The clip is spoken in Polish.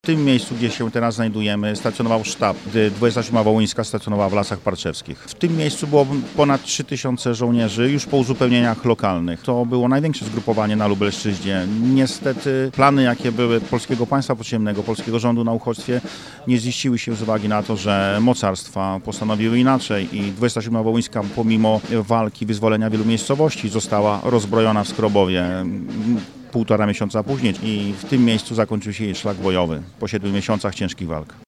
W tym miejscu, gdzie się teraz znajdujemy, stacjonował sztab, gdy 27. Wołyńska stacjonowała w Lasach Parczewskich. W tym miejscu było ponad 3000 żołnierzy już po uzupełnieniach lokalnych. To było największe zgrupowanie na Lubelszczyźnie. Niestety plany, jakie były polskiego państwa podziemnego, polskiego rządu na uchodźstwie, nie ziściły się z uwagi na to, że mocarstwa postanowiły inaczej i 27. Wołyńska pomimo walki wyzwolenia wielu miejscowości została rozbrojona w Skrobowie. 1,5 miesiąca później i w tym miejscu zakończył się jej szlak bojowy po 7 miesiącach ciężkich walk.